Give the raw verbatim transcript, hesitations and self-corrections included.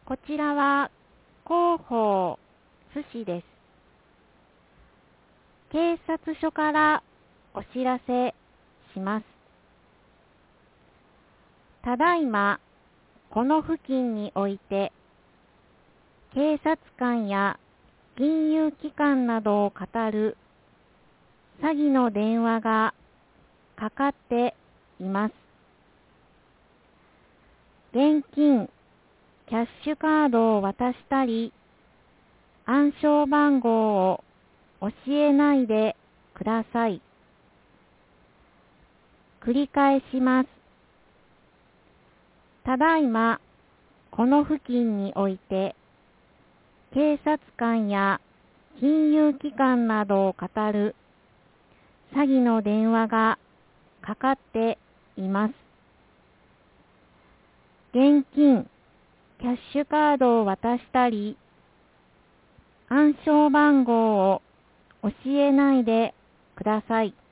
こちらは広報津市です。警察署からお知らせします。ただいまこの付近において警察官や金融機関などを語る詐欺の電話がかかっています。現金、キャッシュカードを渡したり、暗証番号を教えないでください。繰り返します。ただいまこの付近において警察官や金融機関などを語る詐欺の電話がかかっています。現金、キャッシュカードを渡したり、暗証番号を教えないでください。